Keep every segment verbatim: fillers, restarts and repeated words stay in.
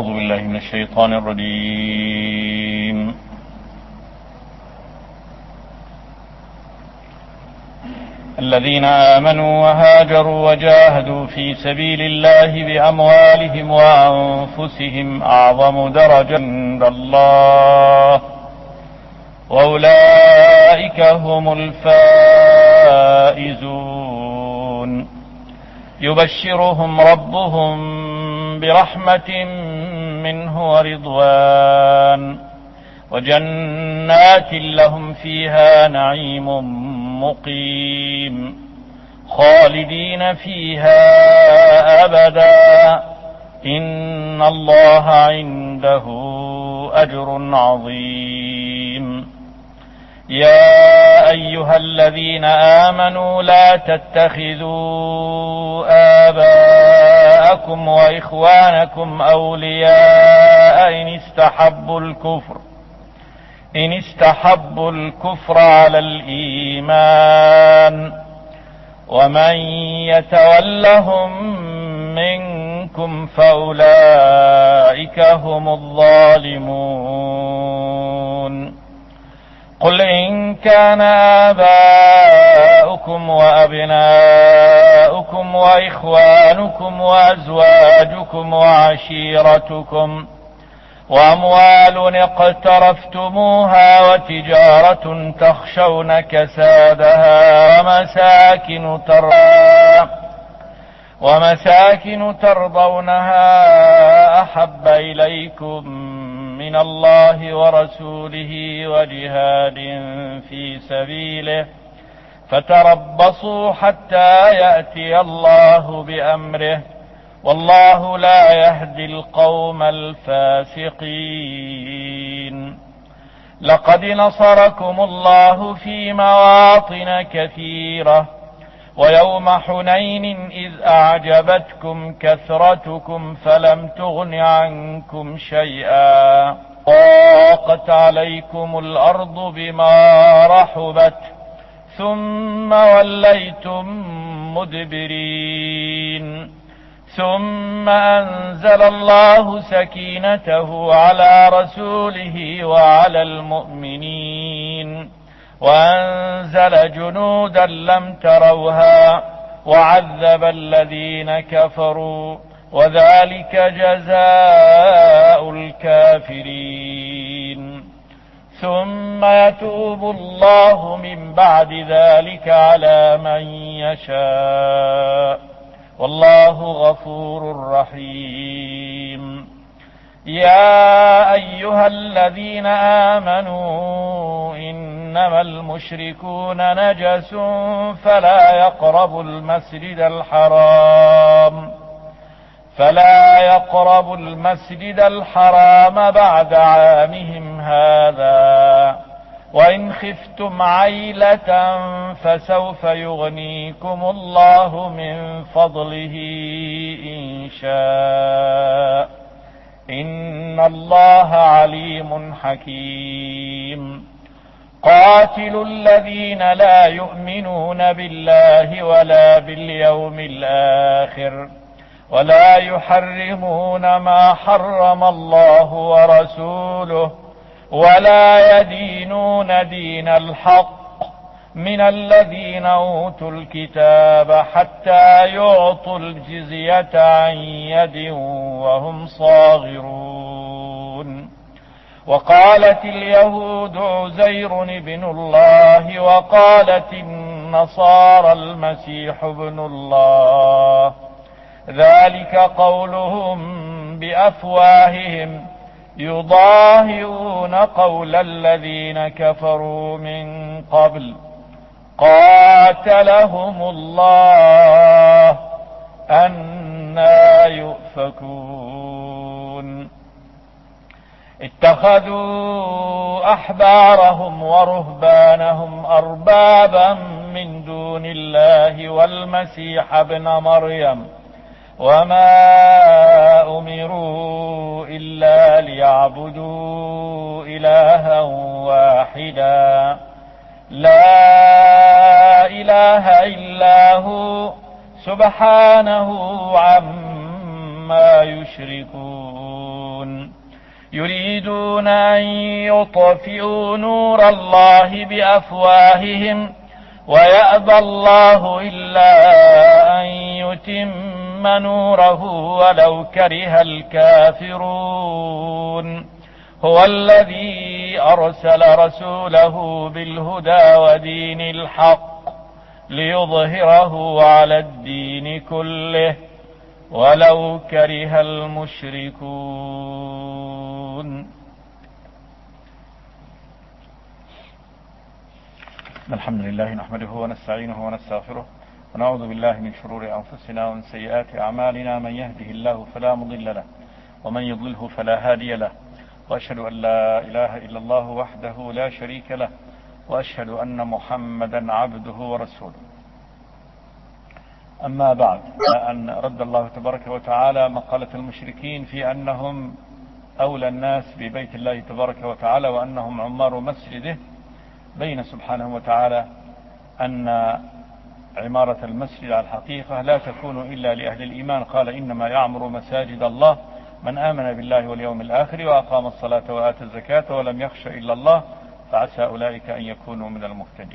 أعوذ بالله من الشيطان الرجيم. الذين آمنوا وهاجروا وجاهدوا في سبيل الله بأموالهم وأنفسهم أعظم درجة عند الله وأولئك هم الفائزون. يبشرهم ربهم برحمة منه ورضوان وجنات لهم فيها نعيم مقيم خالدين فيها أبدا إن الله عنده أجر عظيم. يا أيها الذين آمنوا لا تتخذوا آباءكم وإخوانكم أولياء إن استحبوا الكفر إن استحبوا الكفر على الإيمان ومن يتولهم منكم فأولئك هم الظالمون. قل إن كان آباؤكم وأبناؤكم وإخوانكم وأزواجكم وعشيرتكم وأموال اقترفتموها وتجارة تخشون كسادها ومساكن ترضونها ومساكن ترضونها أحب إليكم من الله ورسوله وجهاد في سبيله فتربصوا حتى يأتي الله بأمره والله لا يهدي القوم الفاسقين. لقد نصركم الله في مواطن كثيرة ويوم حنين إذ أعجبتكم كثرتكم فلم تغن عنكم شيئا ضاقت عليكم الأرض بما رحبت ثم وليتم مدبرين ثم أنزل الله سكينته على رسوله وعلى المؤمنين وأنزل جنودا لم تروها وعذب الذين كفروا وذلك جزاء الكافرين. ثم يتوب الله من بعد ذلك على من يشاء والله غفور رحيم. يا أيها الذين آمنوا إنما المشركون نجس فلا يقربوا المسجد الحرام فلا يقربوا المسجد الحرام بعد عامهم هذا وإن خفتم عيلة فسوف يغنيكم الله من فضله إن شاء إن الله عليم حكيم. قاتلوا الذين لا يؤمنون بالله ولا باليوم الآخر ولا يحرمون ما حرم الله ورسوله ولا يدينون دين الحق من الذين أوتوا الكتاب حتى يعطوا الجزية عن يد وهم صاغرون. وقالت اليهود عزير ابن الله وقالت النصارى المسيح ابن الله ذلك قولهم بأفواههم يضاهئون قول الذين كفروا من قبل قاتلهم الله أنى يؤفكون. اتخذوا أحبارهم ورهبانهم أربابا من دون الله والمسيح ابن مريم وما أمروا إلا ليعبدوا إلها واحدا لا إله إلا هو سبحانه عما ما يشركون يريدون أن يطفئوا نور الله بأفواههم ويأبى الله إلا أن يتم نوره ولو كره الكافرون هو الذي أرسل رسوله بالهدى ودين الحق ليظهره على الدين كله ولو كره المشركون. الحمد لله نحمده ونستعينه ونستغفره ونعوذ بالله من شرور أنفسنا ومن سيئات أعمالنا من يهده الله فلا مضل له ومن يضلله فلا هادي له وأشهد أن لا إله إلا الله وحده لا شريك له وأشهد أن محمدا عبده ورسوله. أما بعد، فأن رد الله تبارك وتعالى مقالة المشركين في أنهم أولى الناس ببيت الله تبارك وتعالى وأنهم عمار مسجده، بين سبحانه وتعالى أن عمارة المسجد على الحقيقة لا تكون إلا لأهل الإيمان. قال إنما يعمر مساجد الله من آمن بالله واليوم الآخر وأقام الصلاة وآتى الزكاة ولم يخش إلا الله فعسى أولئك أن يكونوا من المهتدين.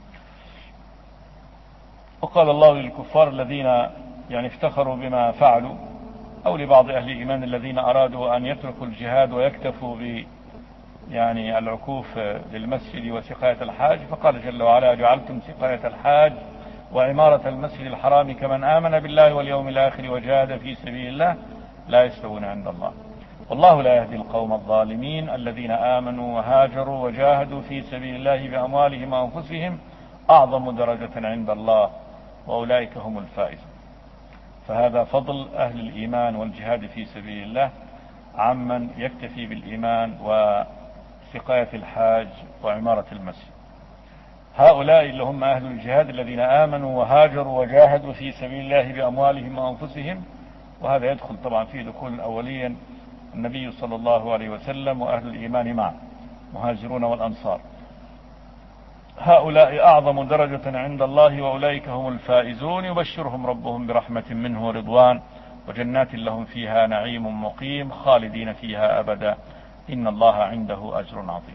وقال الله للكفار الذين يعني افتخروا بما فعلوا، أو لبعض أهل الإيمان الذين أرادوا أن يتركوا الجهاد ويكتفوا ب يعني العكوف للمسجد وسقاية الحاج، فقال جل وعلا جعلتم سقاية الحاج وعمارة المسجد الحرام كمن آمن بالله واليوم الآخر وجاهد في سبيل الله لا يستوون عند الله والله لا يهدي القوم الظالمين الذين آمنوا وهاجروا وجاهدوا في سبيل الله بأموالهم وأنفسهم أعظم درجة عند الله وأولئك هم الفائزون. فهذا فضل أهل الإيمان والجهاد في سبيل الله عمن يكتفي بالإيمان وسقاية الحاج وعمارة المسجد. هؤلاء اللي هم أهل الجهاد الذين آمنوا وهاجروا وجاهدوا في سبيل الله بأموالهم وأنفسهم، وهذا يدخل طبعا فيه دخول أوليا النبي صلى الله عليه وسلم وأهل الإيمان معه مهاجرون والأنصار. هؤلاء أعظم درجة عند الله وأولئك هم الفائزون يبشرهم ربهم برحمة منه ورضوان وجنات لهم فيها نعيم مقيم خالدين فيها أبدا إن الله عنده أجر عظيم.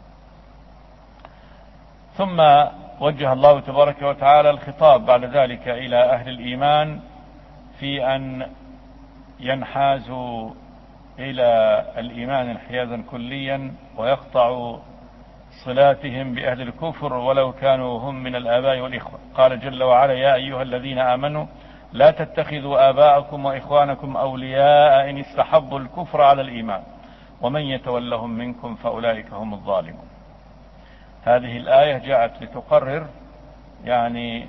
ثم وجه الله تبارك وتعالى الخطاب بعد ذلك إلى أهل الإيمان في أن ينحازوا إلى الإيمان انحيازا كليا ويقطعوا صلاتهم بأهل الكفر ولو كانوا هم من الآباء والإخوة. قال جل وعلا يا أيها الذين آمنوا لا تتخذوا آباءكم وإخوانكم أولياء إن استحبوا الكفر على الإيمان ومن يتولهم منكم فأولئك هم الظالمون. هذه الآية جاءت لتقرر يعني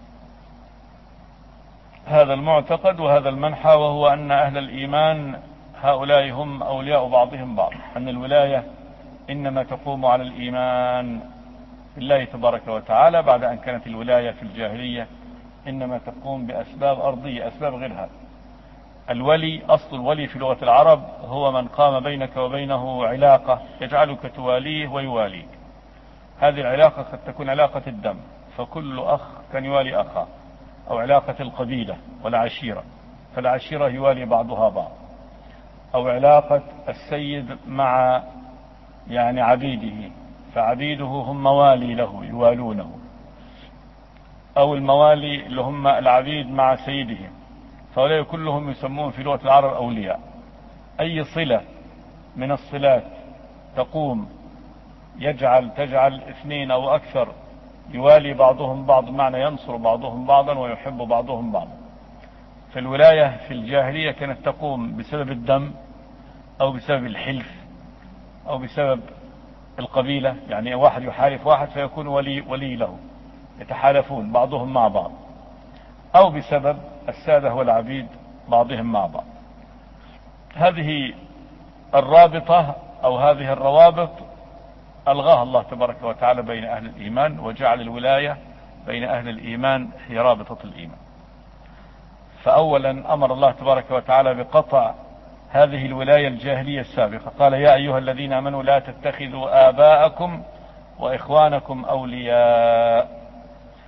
هذا المعتقد وهذا المنحى، وهو أن أهل الإيمان هؤلاء هم أولياء بعضهم بعض، أن الولاية إنما تقوم على الإيمان بالله تبارك وتعالى، بعد أن كانت الولاية في الجاهلية إنما تقوم بأسباب أرضية أسباب غير هذا. الولي أصل الولي في لغة العرب هو من قام بينك وبينه علاقة يجعلك تواليه ويواليك. هذه العلاقة قد تكون علاقة الدم، فكل أخ كان يوالي أخاه، أو علاقة القبيلة والعشيرة فالعشيرة يوالي بعضها بعض، أو علاقة السيد مع يعني عبيده فعبيده هم موالي له يوالونه، أو الموالي اللي هم العبيد مع سيدهم، فهؤلاء كلهم يسمون في لغة العرب أولياء. أي صلة من الصلات تقوم يجعل تجعل اثنين أو أكثر يوالي بعضهم بعض، معنى ينصر بعضهم بعضا ويحب بعضهم بعضا. فالولاية في الجاهلية كانت تقوم بسبب الدم أو بسبب الحلف أو بسبب القبيلة، يعني واحد يحالف واحد فيكون ولي, ولي له، يتحالفون بعضهم مع بعض، أو بسبب السادة والعبيد بعضهم مع بعض. هذه الرابطة أو هذه الروابط ألغاها الله تبارك وتعالى بين أهل الإيمان، وجعل الولاية بين أهل الإيمان هي رابطة الإيمان. فأولا أمر الله تبارك وتعالى بقطع هذه الولاية الجاهلية السابقة، قال يا أيها الذين آمنوا لا تتخذوا آباءكم وإخوانكم أولياء،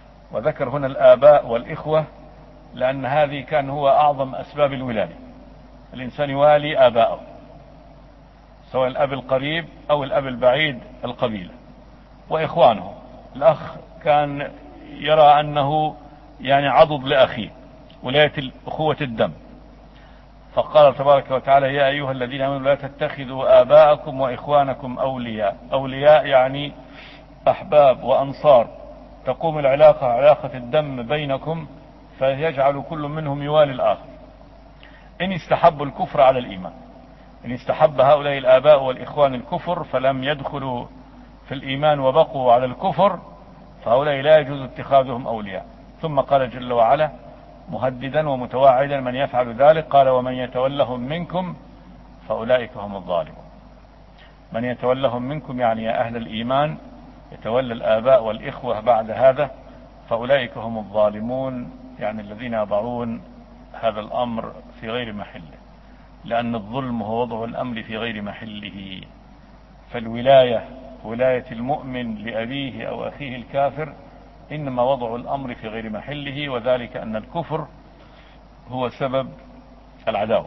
وذكر هنا الآباء والإخوة لأن هذه كان هو أعظم أسباب الولاية، الإنسان يوالي آباءه، سواء الأب القريب أو الأب البعيد القبيلة، وإخوانه. الأخ كان يرى أنه يعني عضد لأخيه، ولاية أخوة الدم. فقال تبارك وتعالى: يا أيها الذين آمنوا لا تتخذوا آباءكم وإخوانكم أولياء. أولياء يعني أحباب وأنصار، تقوم العلاقة علاقة الدم بينكم، فيجعل كل منهم يوالي الآخر. إن استحبوا الكفر على الإيمان، إن استحب هؤلاء الآباء والإخوان الكفر فلم يدخلوا في الإيمان وبقوا على الكفر، فهؤلاء لا يجوز اتخاذهم أولياء. ثم قال جل وعلا مهددا ومتواعدا من يفعل ذلك، قال: ومن يتولهم منكم فأولئك هم الظالمون. من يتولهم منكم يعني يا أهل الإيمان، يتولى الآباء والإخوة بعد هذا، فأولئك هم الظالمون، يعني الذين يضعون هذا الأمر في غير محله، لأن الظلم هو وضع الأمر في غير محله. فالولاية، ولاية المؤمن لأبيه أو أخيه الكافر، إنما وضع الأمر في غير محله، وذلك أن الكفر هو سبب العداوة.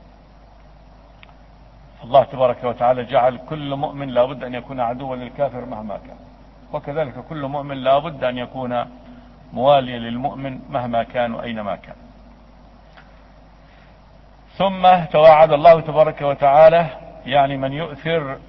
الله تبارك وتعالى جعل كل مؤمن لا بد أن يكون عدوا للكافر مهما كان، وكذلك كل مؤمن لا بد أن يكون مواليا للمؤمن مهما كان وأينما كان. ثم توعد الله تبارك وتعالى يعني من يؤثر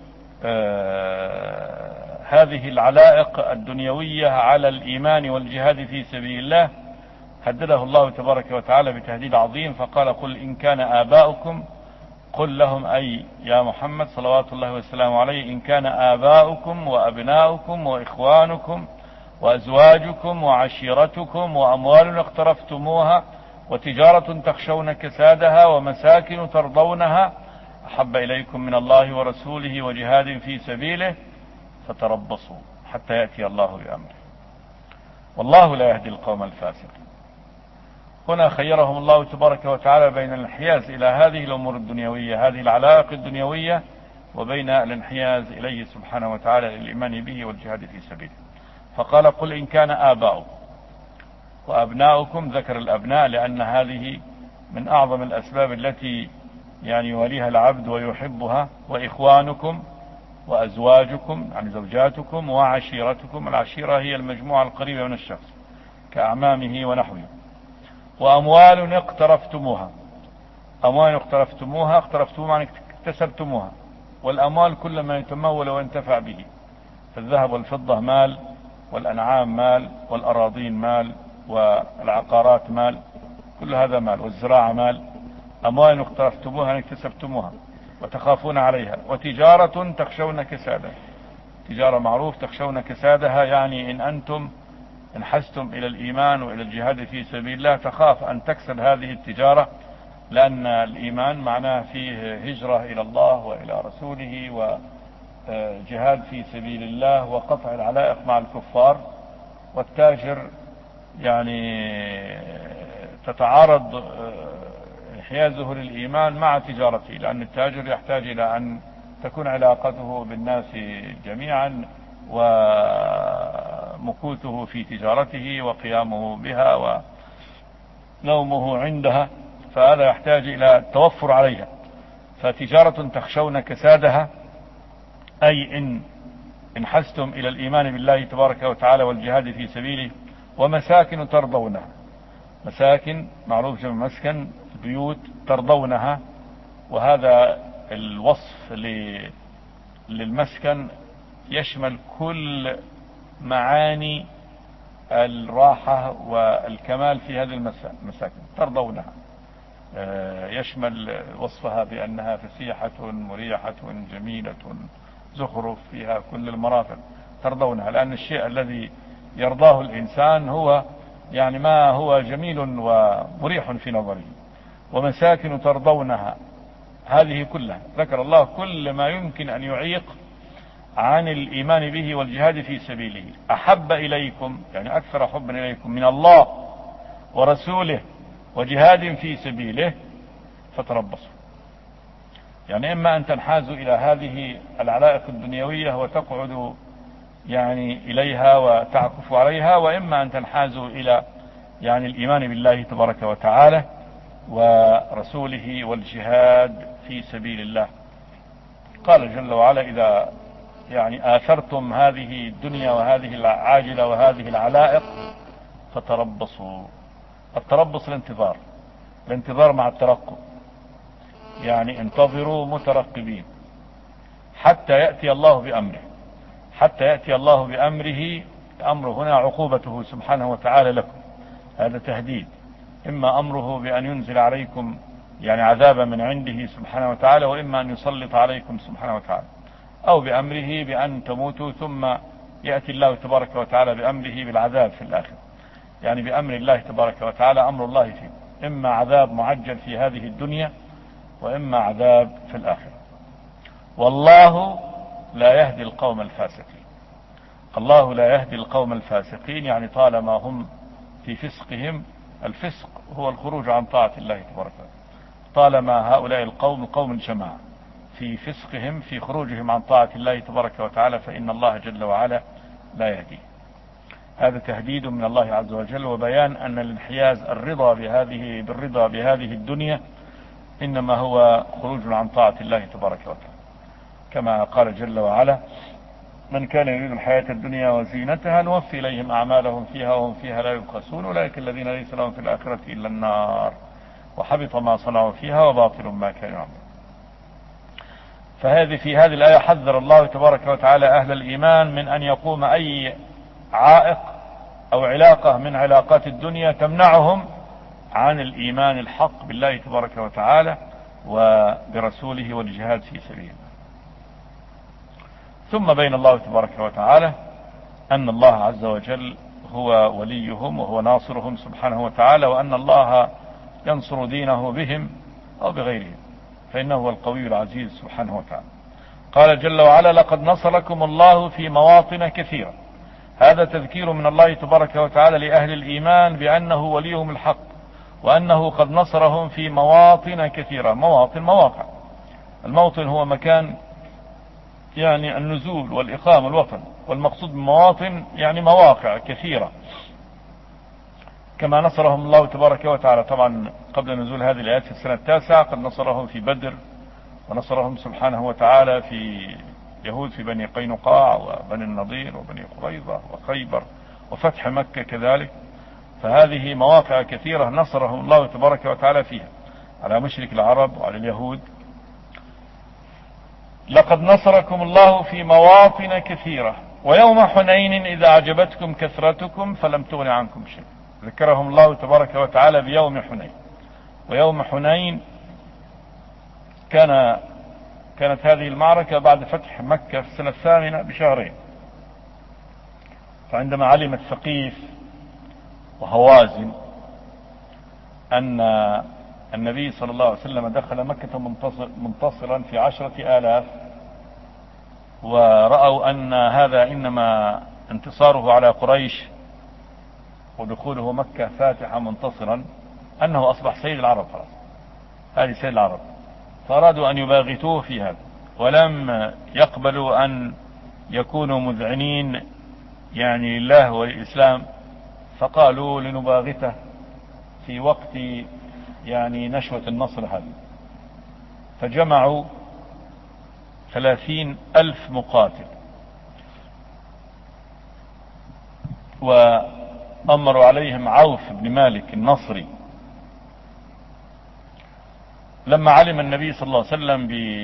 آه هذه العلائق الدنيوية على الإيمان والجهاد في سبيل الله، هدده الله تبارك وتعالى بتهديد عظيم، فقال: قل إن كان آباؤكم، قل لهم أي يا محمد صلوات الله وسلامه عليه: إن كان آباؤكم وأبناؤكم وإخوانكم وأزواجكم وعشيرتكم وأموال اقترفتموها وتجارة تخشون كسادها ومساكن ترضونها أحب إليكم من الله ورسوله وجهاد في سبيله فتربصوا حتى يأتي الله بأمره والله لا يهدي القوم الفاسقين. هنا خيرهم الله تبارك وتعالى بين الانحياز إلى هذه الأمور الدنيوية، هذه العلائق الدنيوية، وبين الانحياز إليه سبحانه وتعالى للإيمان به والجهاد في سبيله. فقال: قل إن كان آباؤكم وأبناؤكم، ذكر الأبناء لأن هذه من أعظم الأسباب التي يعني يوليها العبد ويحبها، وإخوانكم وأزواجكم يعني زوجاتكم وعشيرتكم، العشيرة هي المجموعة القريبة من الشخص كأعمامه ونحوه، وأموال اقترفتموها. أموال اقترفتموها، اقترفتموها يعني اكتسبتموها، والأموال كل ما يتمول وينتفع به، فالذهب والفضة مال، والأنعام مال، والأراضين مال، والعقارات مال، كل هذا مال، والزراعة مال. أموال اقترفتموها يعني اكتسبتموها وتخافون عليها، وتجارة تخشون كسادها. تجارة معروف تخشون كسادها، يعني إن أنتم انحستم إلى الإيمان وإلى الجهاد في سبيل الله تخاف أن تكسد هذه التجارة، لأن الإيمان معناه فيه هجرة إلى الله وإلى رسوله وجهاد في سبيل الله وقطع العلائق مع الكفار. والتاجر يعني تتعارض انحيازه للإيمان مع تجارته، لأن التاجر يحتاج إلى أن تكون علاقته بالناس جميعا ومكوثه في تجارته وقيامه بها ونومه عندها، فهذا يحتاج إلى التوفر عليها. فتجارة تخشون كسادها أي إن انحستم إلى الإيمان بالله تبارك وتعالى والجهاد في سبيله، ومساكن ترضونها. مساكن معروف جمع مسكن، بيوت ترضونها، وهذا الوصف للمسكن يشمل كل معاني الراحة والكمال في هذه المساكن ترضونها، يشمل وصفها بأنها فسيحة مريحة جميلة زخرف فيها كل المرافق ترضونها، لأن الشيء الذي يرضاه الإنسان هو يعني ما هو جميل ومريح في نظره. ومساكن ترضونها، هذه كلها ذكر الله كل ما يمكن أن يعيق عن الإيمان به والجهاد في سبيله. أحب إليكم يعني أكثر حبا إليكم من الله ورسوله وجهاد في سبيله فتربصوا. يعني إما أن تنحازوا إلى هذه العلائق الدنيوية وتقعدوا يعني إليها وتعكفوا عليها، وإما أن تنحازوا إلى يعني الإيمان بالله تبارك وتعالى ورسوله والجهاد في سبيل الله. قال جل وعلا: إذا يعني آثرتم هذه الدنيا وهذه العاجلة وهذه العلائق فتربصوا. التربص الانتظار، الانتظار مع الترقب، يعني انتظروا مترقبين حتى يأتي الله بأمره، حتى يأتي الله بأمره. أمره هنا عقوبته سبحانه وتعالى لكم، هذا تهديد. إما أمره بأن ينزل عليكم يعني عذابا من عنده سبحانه وتعالى، وإما أن يسلط عليكم سبحانه وتعالى، أو بأمره بأن تموتوا ثم يأتي الله تبارك وتعالى بأمره بالعذاب في الآخر. يعني بأمر الله تبارك وتعالى، أمر الله فيه إما عذاب معجل في هذه الدنيا وإما عذاب في الآخرة. والله لا يهدي القوم الفاسقين. الله لا يهدي القوم الفاسقين، يعني طالما هم في فسقهم. الفسق هو الخروج عن طاعة الله تبارك وتعالى. طالما هؤلاء القوم قوم الجماعة في فسقهم، في خروجهم عن طاعة الله تبارك وتعالى، فإن الله جل وعلا لا يهدي. هذا تهديد من الله عز وجل، وبيان أن الانحياز الرضا بهذه بالرضا بهذه الدنيا إنما هو خروج عن طاعة الله تبارك وتعالى، كما قال جل وعلا: من كان يريد الحياة الدنيا وزينتها نوفي إليهم أعمالهم فيها وهم فيها لا يبخسون أولئك الذين ليس لهم في الآخرة إلا النار وحبط ما صنعوا فيها وباطل ما كانوا يعملون. فهذه في هذه الآية حذر الله تبارك وتعالى أهل الإيمان من أن يقوم أي عائق أو علاقة من علاقات الدنيا تمنعهم عن الإيمان الحق بالله تبارك وتعالى وبرسوله والجهاد في سبيله. ثم بين الله تبارك وتعالى أن الله عز وجل هو وليهم وهو ناصرهم سبحانه وتعالى، وأن الله ينصر دينه بهم أو بغيرهم، فإنه هو القوي العزيز سبحانه وتعالى. قال جل وعلا: لقد نصركم الله في مواطن كثيرة. هذا تذكير من الله تبارك وتعالى لأهل الإيمان بأنه وليهم الحق، وأنه قد نصرهم في مواطن كثيرة. مواطن مواقع، الموطن هو مكان يعني النزول والإقامة الوطن، والمقصود بمواطن يعني مواقع كثيرة. كما نصرهم الله تبارك وتعالى طبعا قبل نزول هذه الآيات في السنة التاسعة، قد نصرهم في بدر، ونصرهم سبحانه وتعالى في يهود في بني قينقاع وبني النضير وبني قريظة وخيبر وفتح مكة كذلك. فهذه مواقع كثيرة نصرهم الله تبارك وتعالى فيها على مشرك العرب وعلى اليهود. لقد نصركم الله في مواطن كثيرة ويوم حنين إذا أعجبتكم كثرتكم فلم تغن عنكم شيء. ذكرهم الله تبارك وتعالى بيوم حنين. ويوم حنين كان كانت هذه المعركة بعد فتح مكة في السنة الثامنة بشهرين. فعندما علمت ثقيف وهوازن أن النبي صلى الله عليه وسلم دخل مكة منتصر منتصرا في عشرة آلاف، ورأوا أن هذا إنما انتصاره على قريش ودخوله مكة فاتحا منتصرا، أنه أصبح سيد العرب خلاص، هذه سيد العرب. فأرادوا أن يباغتوه في هذا، ولم يقبلوا أن يكونوا مذعنين يعني لله والإسلام، فقالوا لنباغته في وقت يعني نشوة النصر هذه. فجمعوا ثلاثين ألف مقاتل وأمروا عليهم عوف بن مالك النصري. لما علم النبي صلى الله عليه وسلم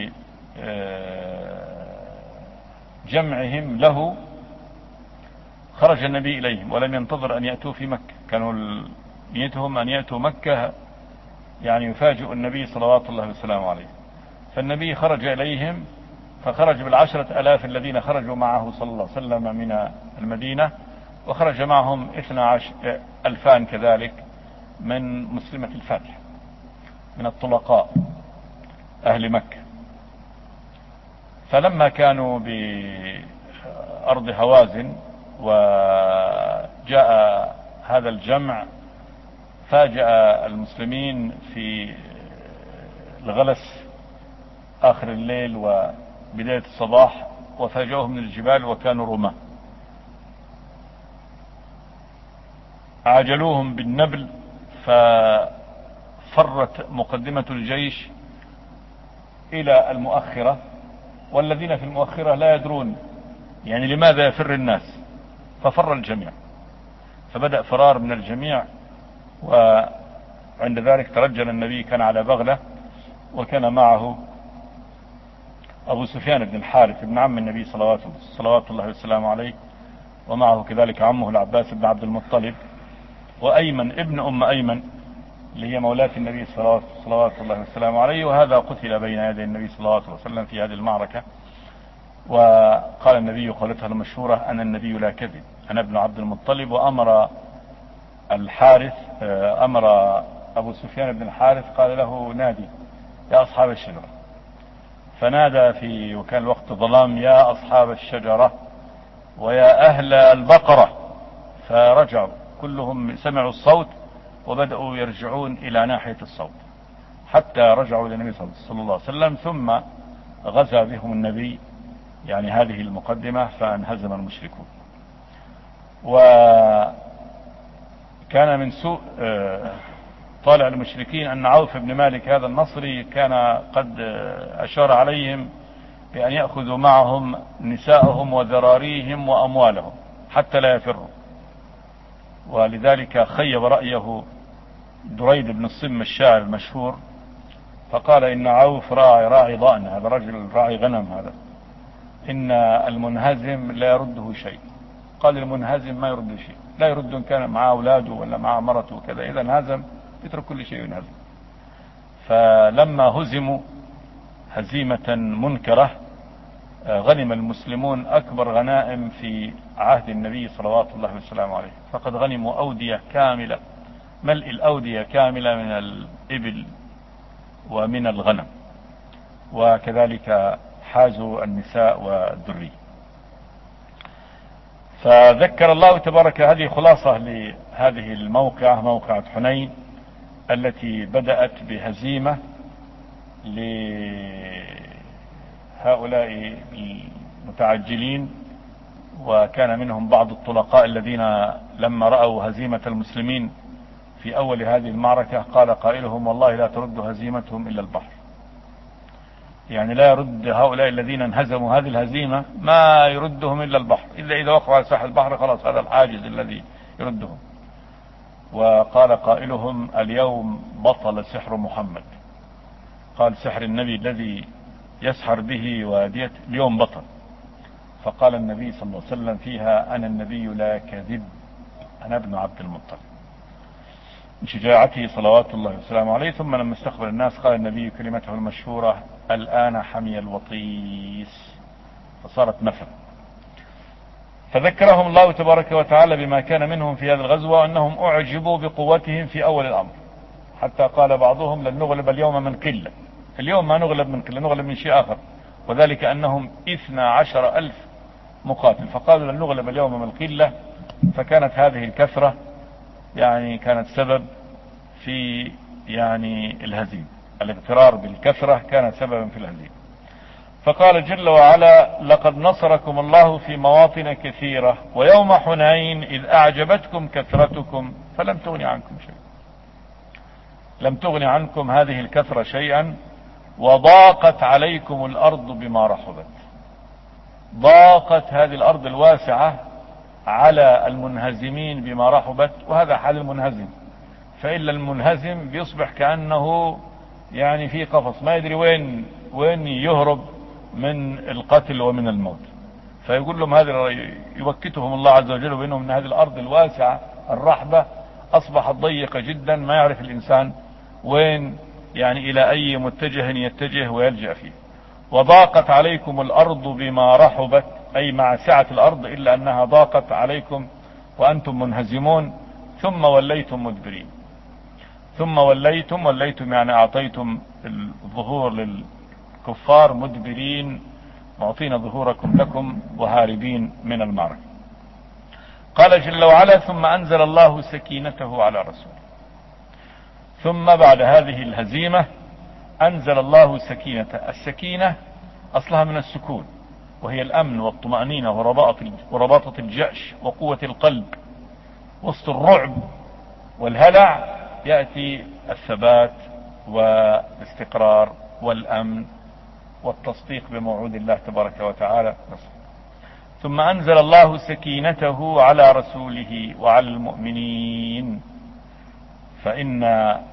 بجمعهم له خرج النبي إليهم ولم ينتظر أن يأتوا في مكة. كانوا نيتهم أن يأتوا مكة يعني يفاجئ النبي صلوات الله وسلامه عليه. فالنبي خرج إليهم، فخرج بالعشرة ألاف الذين خرجوا معه صلى الله عليه وسلم من المدينة، وخرج معهم اثنى عشر ألفان كذلك من مسلمة الفتح من الطلقاء أهل مكة. فلما كانوا بأرض هوازن وجاء هذا الجمع فاجأ المسلمين في الغلس آخر الليل وبداية الصباح، وفاجأوهم من الجبال وكانوا رماة. عاجلوهم بالنبل فرت مقدمة الجيش إلى المؤخرة، والذين في المؤخرة لا يدرون يعني لماذا يفر الناس، ففر الجميع، فبدأ فرار من الجميع. وعند ذلك ترجل النبي، كان على بغلة، وكان معه أبو سفيان بن الحارث ابن عم النبي صلوات, صلوات الله والسلام عليه، ومعه كذلك عمه العباس بن عبد المطلب، وأيمن ابن أم أيمن اللي هي مولاة النبي صلوات, صلوات الله والسلام عليه، وهذا قتل بين يدي النبي صلى الله عليه وسلم في هذه المعركة. وقال النبي قولتها المشهورة: أنا النبي لا كذب، أنا ابن عبد المطلب. وأمر الحارث أمر أبو سفيان بن الحارث قال له: نادي يا أصحاب الشجرة. فنادى في وكان الوقت ظلام: يا أصحاب الشجرة ويا أهل البقرة. فرجعوا كلهم، سمعوا الصوت وبدأوا يرجعون إلى ناحية الصوت حتى رجعوا إلى النبي صلى الله عليه وسلم، ثم غزا بهم النبي يعني هذه المقدمة، فانهزم المشركون. وكان من سوء طالع المشركين أن عوف بن مالك هذا النصري كان قد أشار عليهم بأن يأخذوا معهم نساءهم وذراريهم وأموالهم حتى لا يفروا، ولذلك خيب رأيه دريد بن الصم الشاعر المشهور، فقال: إن عوف راعي راعي ضأن، هذا رجل راعي غنم، هذا إن المنهزم لا يرده شيء. قال: المنهزم ما يرد شيء، لا يرد إن كان معه أولاده ولا معه مرته وكذا، إذا انهزم يترك كل شيء ينهزم. فلما هزموا هزيمة منكرة غنم المسلمون أكبر غنائم في عهد النبي صلوات الله والسلام عليه، فقد غنموا أودية كاملة، ملء الأودية كاملة من الإبل ومن الغنم، وكذلك حازوا النساء والذرية. فذكر الله تبارك، هذه خلاصة لهذه الموقعة، موقعة حنين التي بدأت بهزيمة لهؤلاء المتعجلين، وكان منهم بعض الطلقاء الذين لما رأوا هزيمة المسلمين في أول هذه المعركة قال قائلهم: والله لا ترد هزيمتهم إلا البحر. يعني لا يرد هؤلاء الذين انهزموا هذه الهزيمة، ما يردهم إلا البحر، إلا إذا وقعوا على ساحل البحر خلاص هذا الحاجز الذي يردهم. وقال قائلهم: اليوم بطل سحر محمد، قال سحر النبي الذي يسحر به وديت اليوم بطل. فقال النبي صلى الله عليه وسلم فيها: أنا النبي لا كذب، أنا ابن عبد المطلب، من شجاعته صلوات الله وسلامه عليه. ثم لما استقبل الناس قال النبي كلمته المشهورة: الآن حمي الوطيس، فصارت مثل. فذكرهم الله تبارك وتعالى بما كان منهم في هذا الغزوة، وأنهم أعجبوا بقوتهم في أول الأمر، حتى قال بعضهم: لن نغلب اليوم من قلة، اليوم ما نغلب من قلة، نغلب من شيء آخر، وذلك أنهم اثنى عشر ألف مقاتل، فقالوا لن نغلب اليوم من قلة. فكانت هذه الكثرة يعني كانت سبب في يعني الهزيمة، الاغترار بالكثرة كان سببا في الهزيمة. فقال جل وعلا: لقد نصركم الله في مواطن كثيرة ويوم حنين إذ أعجبتكم كثرتكم فلم تغن عنكم شيئا. لم تغن عنكم هذه الكثرة شيئا، وضاقت عليكم الأرض بما رحبت. ضاقت هذه الأرض الواسعة على المنهزمين بما رحبت، وهذا حال المنهزم، فإلا المنهزم بيصبح كأنه يعني في قفص، ما يدري وين وين يهرب من القتل ومن الموت. فيقول لهم هذا، يوكتهم الله عز وجل بينهم ان هذه الأرض الواسعة الرحبة أصبحت ضيقة جدا، ما يعرف الإنسان وين يعني إلى أي متجه يتجه ويلجأ فيه. وضاقت عليكم الأرض بما رحبت، أي مع سعة الأرض إلا أنها ضاقت عليكم وأنتم منهزمون، ثم وليتم مدبرين. ثم وليتم وليتم يعني أعطيتم الظهور للكفار، مدبرين معطين ظهوركم لكم وهاربين من المعركة. قال جل وعلا: ثم أنزل الله سكينته على رسوله. ثم بعد هذه الهزيمة أنزل الله سكينته. السكينة أصلها من السكون، وهي الأمن والطمأنينة ورباطة الجأش وقوة القلب. وسط الرعب والهلع يأتي الثبات والاستقرار والأمن والتصديق بموعود الله تبارك وتعالى. ثم أنزل الله سكينته على رسوله وعلى المؤمنين، فإن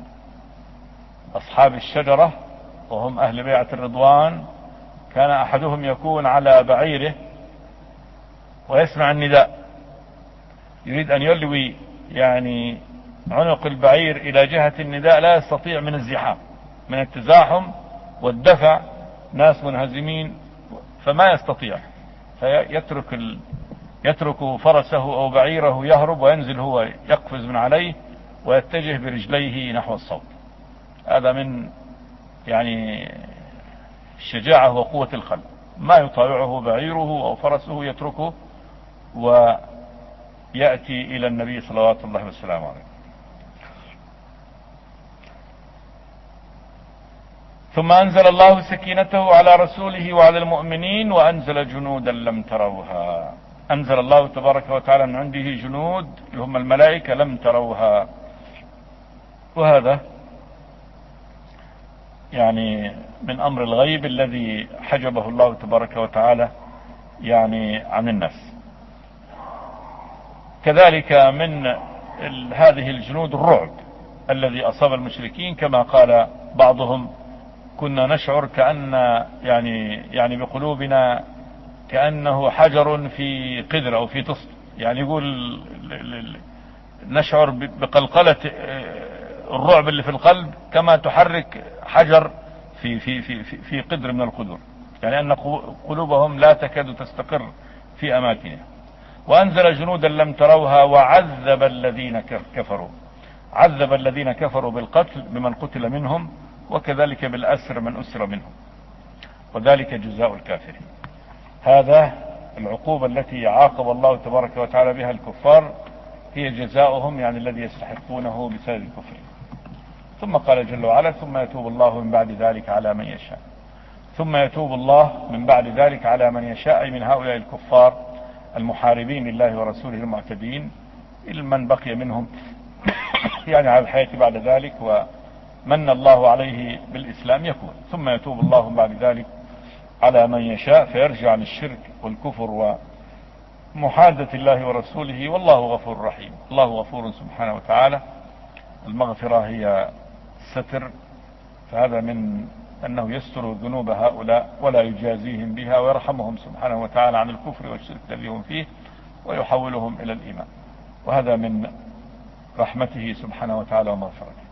أصحاب الشجرة وهم أهل بيعة الرضوان كان أحدهم يكون على بعيره ويسمع النداء، يريد أن يلوي يعني عنق البعير إلى جهة النداء، لا يستطيع من الزحام، من التزاحم والدفع، ناس منهزمين فما يستطيع، فيترك ال... يترك فرسه أو بعيره يهرب وينزل هو يقفز من عليه ويتجه برجليه نحو الصوت. هذا من يعني الشجاعة وقوة القلب، ما يطاوعه بعيره أو فرسه يتركه ويأتي إلى النبي صلوات الله والسلام عليه. ثم أنزل الله سكينته على رسوله وعلى المؤمنين وأنزل جنودا لم تروها. أنزل الله تبارك وتعالى من عنده جنود هم الملائكة لم تروها، وهذا يعني من أمر الغيب الذي حجبه الله تبارك وتعالى يعني عن الناس. كذلك من هذه الجنود الرعب الذي أصاب المشركين، كما قال بعضهم كنا نشعر كأن يعني يعني بقلوبنا كأنه حجر في قدر أو في طست، يعني يقول نشعر بقلقلة الرعب اللي في القلب كما تحرك حجر في في في في, في قدر من القدور، يعني أن قلوبهم لا تكاد تستقر في أماكنها. وأنزل جنودا لم تروها وعذب الذين كفروا، عذب الذين كفروا بالقتل بمن قتل منهم، وكذلك بالأسر من أسر منهم، وذلك جزاء الكافرين. هذا العقوبة التي عاقب الله تبارك وتعالى بها الكفار هي جزاؤهم، يعني الذي يستحقونه بسبب الكفر. ثم قال جل وعلا ثم يتوب الله من بعد ذلك على من يشاء. ثم يتوب الله من بعد ذلك على من يشاء، أي من هؤلاء الكفار المحاربين لله ورسوله المعتدين، من بقي منهم يعني على الحياة بعد ذلك ومن الله عليه بالإسلام يكون. ثم يتوب الله من بعد ذلك على من يشاء فيرجع عن الشرك والكفر ومحادة الله ورسوله، والله غفور رحيم. الله غفور سبحانه وتعالى، المغفرة هي الستر، فهذا من أنه يستر ذنوب هؤلاء ولا يجازيهم بها، ويرحمهم سبحانه وتعالى عن الكفر والشرك الذي هم فيه ويحولهم إلى الإيمان، وهذا من رحمته سبحانه وتعالى ومغفرته.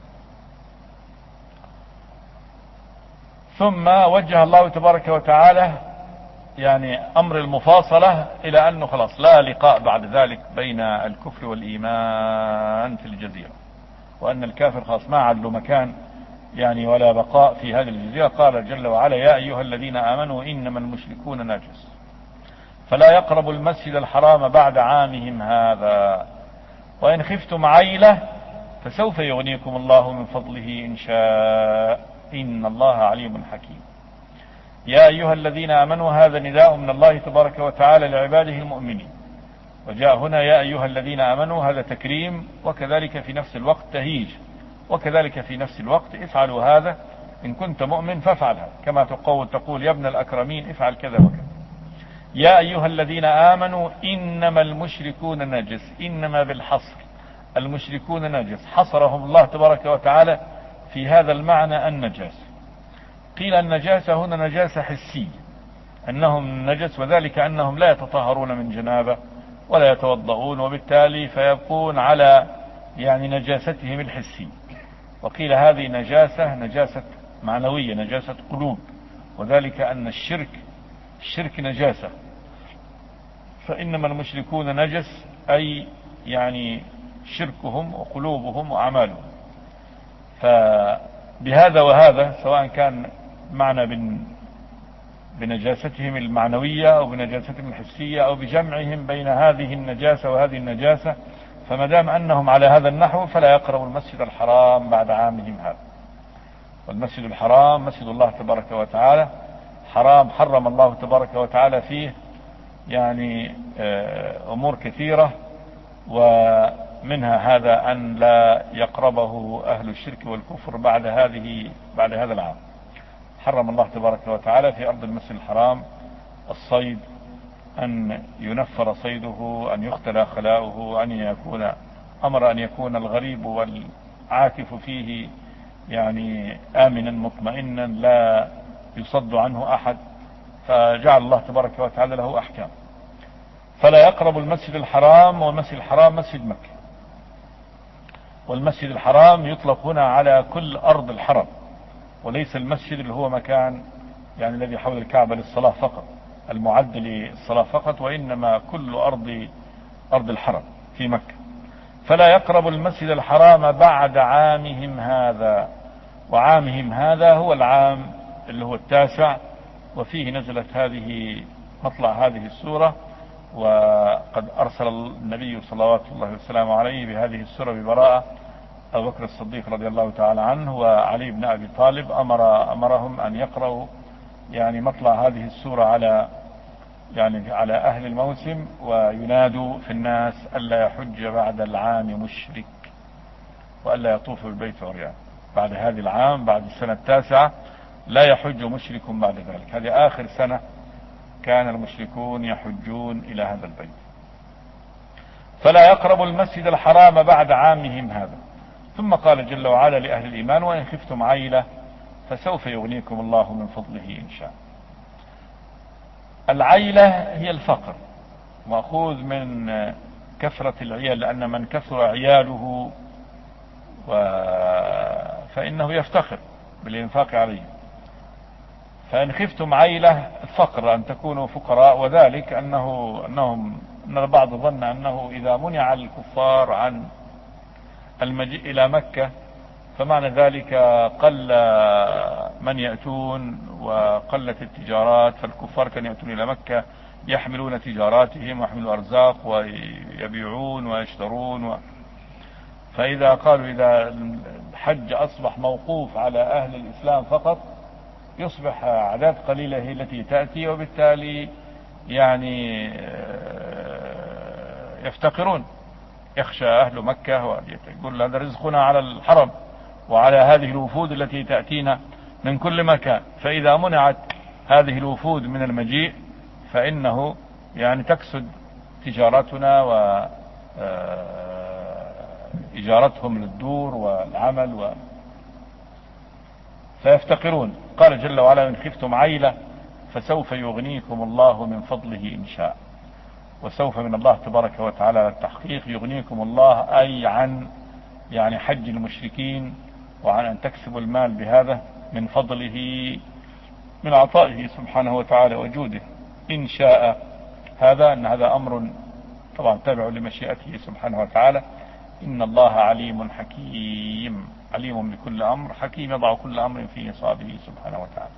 ثم وجه الله تبارك وتعالى يعني أمر المفاصلة إلى أنه خلاص لا لقاء بعد ذلك بين الكفر والإيمان في الجزيرة، وأن الكافر خلاص ما عاد له مكان يعني ولا بقاء في هذه الجزيرة. قال جل وعلا يا أيها الذين آمنوا إنما المشركون نجس فلا يقربوا المسجد الحرام بعد عامهم هذا وإن خفتم عيلة فسوف يغنيكم الله من فضله إن شاء إن الله عليم حكيم. يا أيها الذين آمنوا هذا نداء من الله تبارك وتعالى لعباده المؤمنين، وجاء هنا يا أيها الذين آمنوا هذا تكريم، وكذلك في نفس الوقت تهيج، وكذلك في نفس الوقت افعلوا هذا إن كنت مؤمن فافعل هذا، كما تقول تقول يا ابن الأكرمين افعل كذا وكذا. يا أيها الذين آمنوا إنما المشركون نجس، إنما بالحصر، المشركون نجس، حصرهم الله تبارك وتعالى في هذا المعنى النجاسة. قيل النجاسة هنا نجاسة حسية، أنهم نجس، وذلك أنهم لا يتطهرون من جنابة ولا يتوضؤون، وبالتالي فيبقون على يعني نجاستهم الحسية. وقيل هذه نجاسة نجاسة معنوية، نجاسة قلوب، وذلك أن الشرك الشرك نجاسة، فإنما المشركون نجس أي يعني شركهم وقلوبهم وأعمالهم. فبهذا وهذا سواء كان معنى بنجاستهم المعنوية أو بنجاستهم الحسية أو بجمعهم بين هذه النجاسة وهذه النجاسة، فما دام أنهم على هذا النحو فلا يقربوا المسجد الحرام بعد عامهم هذا. والمسجد الحرام مسجد الله تبارك وتعالى، حرام حرم الله تبارك وتعالى فيه يعني أمور كثيرة، منها هذا أن لا يقربه أهل الشرك والكفر بعد هذه بعد هذا العام. حرم الله تبارك وتعالى في أرض المسجد الحرام الصيد، أن ينفر صيده، أن يختلى خلاؤه، أن يكون أمر أن يكون الغريب والعاكف فيه يعني آمنا مطمئنا لا يصد عنه أحد، فجعل الله تبارك وتعالى له أحكام. فلا يقرب المسجد الحرام، والمسجد الحرام مسجد مكة، والمسجد الحرام يطلق هنا على كل أرض الحرم، وليس المسجد اللي هو مكان يعني الذي حول الكعبة للصلاة فقط، المعد للصلاة فقط، وإنما كل أرض أرض الحرم في مكة. فلا يقرب المسجد الحرام بعد عامهم هذا، وعامهم هذا هو العام اللي هو التاسع، وفيه نزلت هذه مطلع هذه السورة. وقد أرسل النبي صلوات الله وسلامه عليه بهذه السورة ببراءة أبو بكر الصديق رضي الله تعالى عنه وعلي بن أبي طالب، أمر أمرهم أن يقرأوا يعني مطلع هذه السورة على يعني على أهل الموسم، وينادوا في الناس ألا يحج بعد العام مشرك، وألا يطوف بالبيت عريان. بعد هذه العام، بعد السنة التاسعة، لا يحج مشرك بعد ذلك. هذه آخر سنة كان المشركون يحجون إلى هذا البيت. فلا يقرب المسجد الحرام بعد عامهم هذا. ثم قال جل وعلا لأهل الإيمان: وإن خفتم عيلة فسوف يغنيكم الله من فضله إن شاء. العيلة هي الفقر، مأخوذ من كثرة العيال، لأن من كثر عياله فإنه يفتخر بالإنفاق عليه. فإن خفتم عيلة الفقر، أن تكونوا فقراء، وذلك أنه أنهم أن البعض ظن أنه إذا منع الكفار عن المجيء إلى مكة فمعنى ذلك قل من يأتون وقلت التجارات، فالكفار كانوا يأتون إلى مكة يحملون تجاراتهم ويحملوا أرزاق ويبيعون ويشترون و... فإذا قالوا إذا الحج أصبح موقوف على أهل الإسلام فقط، يصبح أعداد قليلة هي التي تأتي، وبالتالي يعني يفتقرون. يخشى أهل مكة ويقول هذا رزقنا على الحرم وعلى هذه الوفود التي تأتينا من كل مكان، فإذا منعت هذه الوفود من المجيء فإنه يعني تكسد تجارتنا وإجارتهم للدور والعمل و... فيفتقرون. قال جل وعلا: إن خفتم عيلة فسوف يغنيكم الله من فضله إن شاء. وسوف من الله تبارك وتعالى التحقيق، يغنيكم الله أي عن يعني حج المشركين، وعن أن تكسبوا المال بهذا من فضله، من عطائه سبحانه وتعالى وجوده إن شاء. هذا أن هذا أمر طبعا تابع لمشيئته سبحانه وتعالى. إن الله عليم حكيم، عليم بكل أمر، حكيم يضع كل أمر في نصابه سبحانه وتعالى.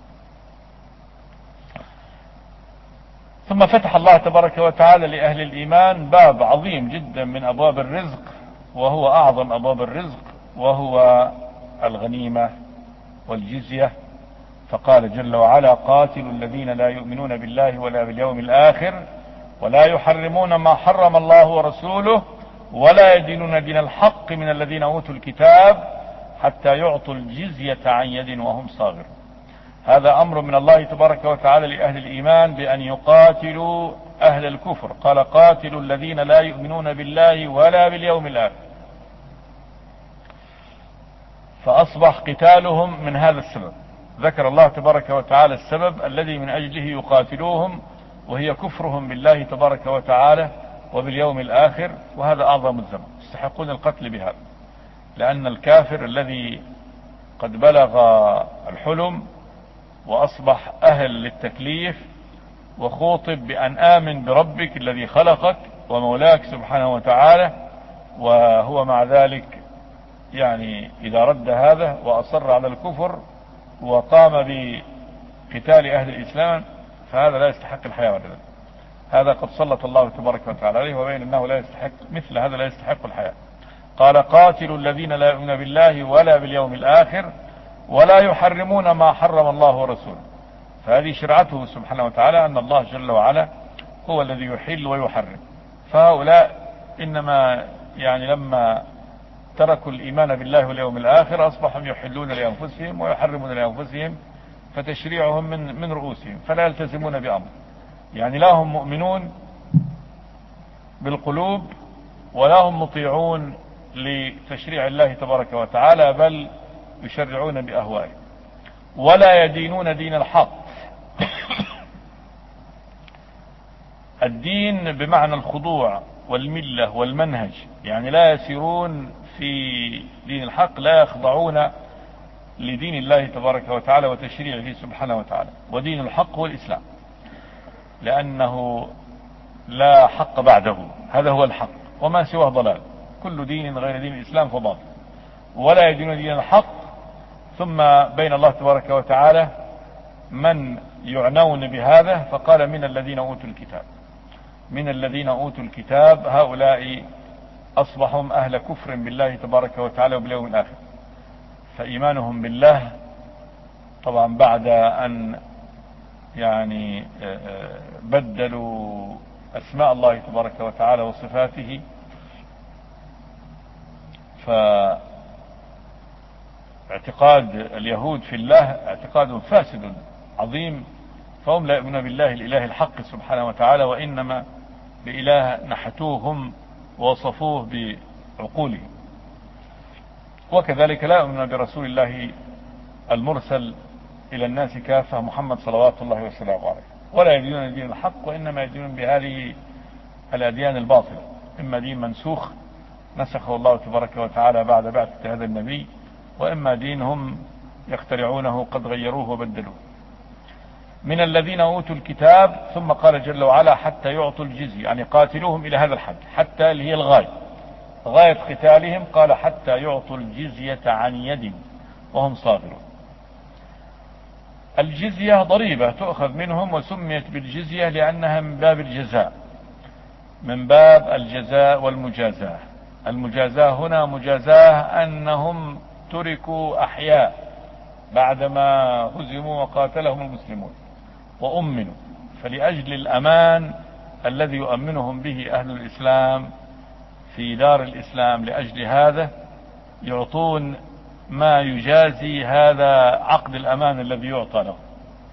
ثم فتح الله تبارك وتعالى لأهل الإيمان باب عظيم جدا من أبواب الرزق، وهو أعظم أبواب الرزق، وهو الغنيمة والجزية. فقال جل وعلا: قاتلوا الذين لا يؤمنون بالله ولا باليوم الآخر ولا يحرمون ما حرم الله ورسوله ولا يدينون دين الحق من الذين أوتوا الكتاب حتى يعطوا الجزية عن يد وهم صاغرون. هذا أمر من الله تبارك وتعالى لأهل الإيمان بأن يقاتلوا أهل الكفر. قال: قاتلوا الذين لا يؤمنون بالله ولا باليوم الآخر. فأصبح قتالهم من هذا السبب. ذكر الله تبارك وتعالى السبب الذي من أجله يقاتلوهم، وهي كفرهم بالله تبارك وتعالى وباليوم الآخر، وهذا أعظم الذنب، يستحقون القتل بهذا. لأن الكافر الذي قد بلغ الحلم وأصبح أهل للتكليف وخوطب بأن آمن بربك الذي خلقك ومولاك سبحانه وتعالى، وهو مع ذلك يعني إذا رد هذا وأصر على الكفر وقام بقتال أهل الإسلام فهذا لا يستحق الحياة أبدا. هذا قد سلط الله تبارك وتعالى عليه، وبين أنه لا يستحق مثل هذا، لا يستحق الحياة. قال: قاتلوا الذين لا يؤمنون بالله ولا باليوم الآخر ولا يحرمون ما حرم الله ورسوله. فهذه شرعته سبحانه وتعالى، أن الله جل وعلا هو الذي يحل ويحرم، فهؤلاء إنما يعني لما تركوا الإيمان بالله واليوم الآخر أصبحوا يحلون لأنفسهم ويحرمون لأنفسهم، فتشريعهم من من رؤوسهم، فلا يلتزمون بأمر. يعني لا هم مؤمنون بالقلوب ولا هم مطيعون لتشريع الله تبارك وتعالى، بل يشرعون بأهوائهم ولا يدينون دين الحق. الدين بمعنى الخضوع والملة والمنهج، يعني لا يسيرون في دين الحق، لا يخضعون لدين الله تبارك وتعالى وتشريعه سبحانه وتعالى. ودين الحق هو الإسلام، لأنه لا حق بعده، هذا هو الحق، وما سواه ضلال. كل دين غير دين الإسلام فباطل. ولا يدين دين الحق. ثم بين الله تبارك وتعالى من يعنون بهذا، فقال من الذين أوتوا الكتاب، من الذين أوتوا الكتاب هؤلاء أصبحوا أهل كفر بالله تبارك وتعالى وباليوم الآخر. فإيمانهم بالله طبعا بعد أن يعني بدلوا أسماء الله تبارك وتعالى وصفاته، فاعتقاد اليهود في الله اعتقاد فاسد عظيم، فهم لا يؤمنون بالله الإله الحق سبحانه وتعالى، وإنما بإله نحتوه هم ووصفوه بعقولهم. وكذلك لا يؤمنون برسول الله المرسل إلى الناس كافة محمد صلوات الله وسلامه عليه، ولا يدينون دين الحق، وإنما يدينون بهذه الأديان الباطلة، إما دين منسوخ نسخه الله تبارك وتعالى بعد بعثة هذا النبي، وإما دين هم يخترعونه قد غيروه وبدلوه. من الذين أوتوا الكتاب، ثم قال جل وعلا حتى يعطوا الجزية، يعني قاتلوهم إلى هذا الحد، حتى اللي هي الغاية، غاية قتالهم، قال حتى يعطوا الجزية عن يد وهم صاغرون. الجزية ضريبة تؤخذ منهم، وسميت بالجزية لأنها من باب الجزاء، من باب الجزاء والمجازاة. المجازاة هنا مجازاة أنهم تركوا أحياء بعدما هزموا وقاتلهم المسلمون وأمنوا، فلأجل الأمان الذي يؤمنهم به أهل الإسلام في دار الإسلام، لأجل هذا يعطون ما يجازي هذا عقد الأمان الذي يعطى له.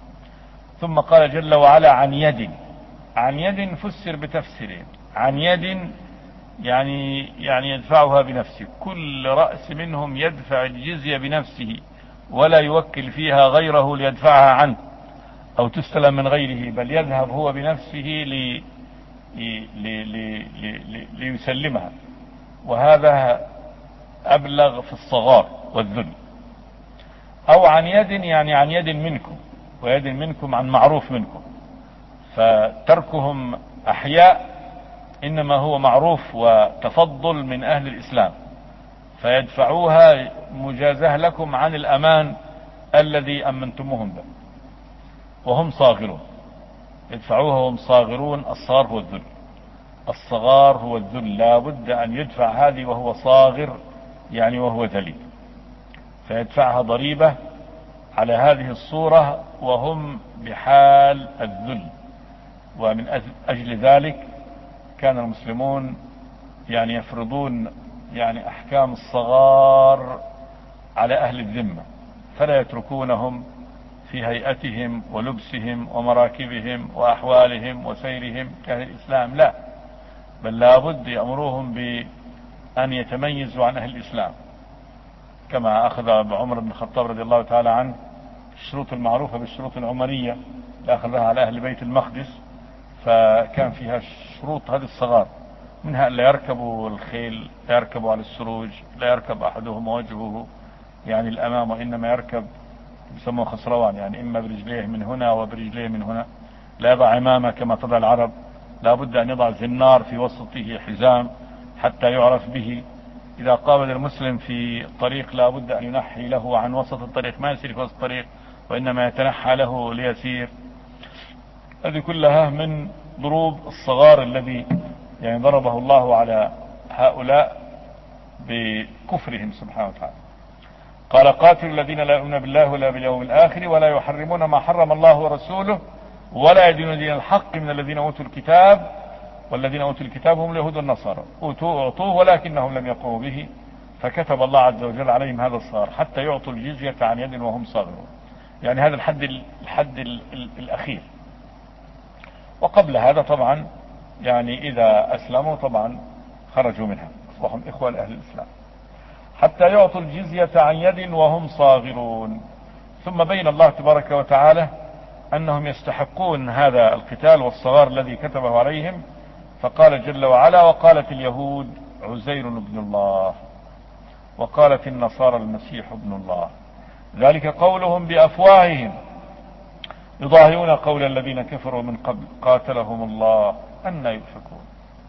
ثم قال جل وعلا عن يد. عن يد فسر بتفسيرين. عن يد يعني يعني يدفعها بنفسه، كل رأس منهم يدفع الجزية بنفسه ولا يوكل فيها غيره ليدفعها عنه أو تستلم من غيره، بل يذهب هو بنفسه لي لي لي لي ليسلمها. وهذا أبلغ في الصغار والذل. أو عن يد يعني عن يد منكم، ويد منكم عن معروف منكم، فتركهم أحياء إنما هو معروف وتفضل من أهل الإسلام، فيدفعوها مجازاه لكم عن الأمان الذي أمنتموهم به وهم صاغرون. يدفعوها وهم صاغرون. الصغار هو الذل، الصغار هو الذل، لا بد أن يدفع هذه وهو صاغر، يعني وهو ذليل، فيدفعها ضريبة على هذه الصورة وهم بحال الذل. ومن أجل ذلك كان المسلمون يعني يفرضون يعني أحكام الصغار على أهل الذمة، فلا يتركونهم في هيئتهم ولبسهم ومراكبهم وأحوالهم وسيرهم كأهل الإسلام، لا، بل لا بد يأمروهم بأن يتميزوا عن أهل الإسلام، كما أخذ عمر بن الخطاب رضي الله تعالى عنه الشروط المعروفة بالشروط العمرية لأخذها على أهل بيت المقدس، فكان فيها شروط هذه الصغار، منها لا يركبوا الخيل، لا يركبوا على السروج، لا يركب أحدهم وجهه يعني الأمام، وإنما يركب يسموه خسروان، يعني إما برجليه من هنا وبرجليه من هنا، لا يضع عمامة كما تضع العرب، لا بد أن يضع زنار في وسطه حزام حتى يعرف به. إذا قابل المسلم في الطريق لا بد أن ينحي له عن وسط الطريق، ما يسير في وسط الطريق وإنما يتنحى له ليسير. هذه كلها من ضروب الصغار الذي يعني ضربه الله على هؤلاء بكفرهم سبحانه وتعالى. قال قاتلوا الذين لا يؤمنون بالله ولا باليوم الآخر ولا يحرمون ما حرم الله ورسوله ولا يدينون دين الحق من الذين أوتوا الكتاب والذين أوتوا الكتاب هم اليهود والنصارى، أوتوا أعطوه ولكنهم لم يقوموا به، فكتب الله عز وجل عليهم هذا الصغر حتى يعطوا الجزية عن يد وهم صاغرون. يعني هذا الحد الحد ال ال الأخير. وقبل هذا طبعا يعني إذا أسلموا طبعا خرجوا منها، أصبحوا إخوة لأهل الإسلام. حتى يعطوا الجزية عن يد وهم صاغرون. ثم بين الله تبارك وتعالى أنهم يستحقون هذا القتال والصغار الذي كتبه عليهم، فقال جل وعلا: وقالت اليهود عزير ابن الله، وقالت النصارى المسيح ابن الله، ذلك قولهم بأفواههم يضاهئون قول الذين كفروا من قبل قاتلهم الله أنى يؤفكون.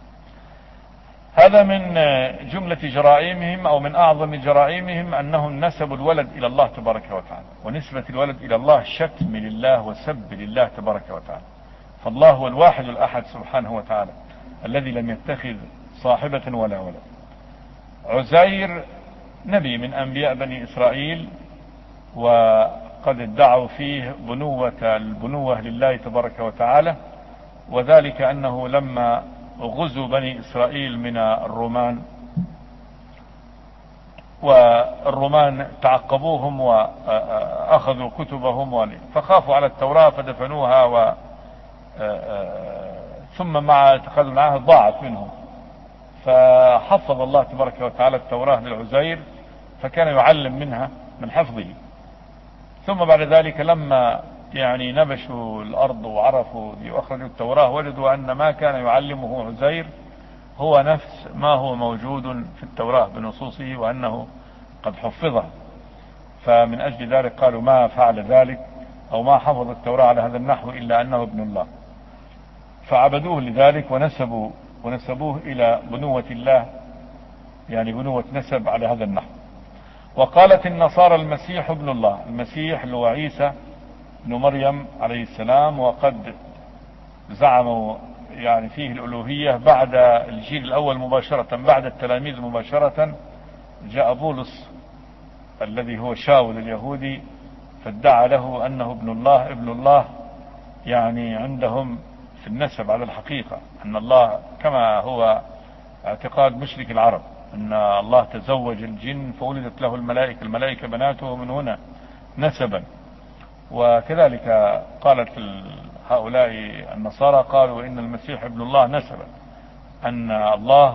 هذا من جملة جرائمهم أو من أعظم جرائمهم أنهم نسبوا الولد إلى الله تبارك وتعالى، ونسبة الولد إلى الله شتم لله وسب لله تبارك وتعالى. فالله هو الواحد الأحد سبحانه وتعالى الذي لم يتخذ صاحبة ولا ولد. عزير نبي من أنبياء بني إسرائيل، وقد ادعوا فيه بنوة البنوة لله تبارك وتعالى، وذلك أنه لما غزوا بني إسرائيل من الرومان، والرومان تعقبوهم وأخذوا كتبهم فخافوا على التوراة فدفنوها، و ثم مع اتخاذ العهد ضاعت منهم، فحفظ الله تبارك وتعالى التوراة للعزير فكان يعلم منها من حفظه. ثم بعد ذلك لما يعني نبشوا الأرض وعرفوا وأخرجوا التوراة وجدوا أن ما كان يعلمه عزير هو نفس ما هو موجود في التوراة بنصوصه، وأنه قد حفظه. فمن أجل ذلك قالوا ما فعل ذلك أو ما حفظ التوراة على هذا النحو إلا أنه ابن الله، فعبدوه لذلك ونسبوا ونسبوه إلى بنوة الله، يعني بنوة نسب على هذا النحو. وقالت النصارى المسيح ابن الله، المسيح اللي هو عيسى ابن مريم عليه السلام، وقد زعموا يعني فيه الألوهية بعد الجيل الأول مباشرة، بعد التلاميذ مباشرة جاء بولس الذي هو شاول اليهودي فادعى له أنه ابن الله. ابن الله يعني عندهم في النسب على الحقيقة أن الله كما هو اعتقاد مشرك العرب أن الله تزوج الجن فولدت له الملائكة، الملائكة بناته من هنا نسبا. وكذلك قالت هؤلاء النصارى قالوا إن المسيح ابن الله نسبا، أن الله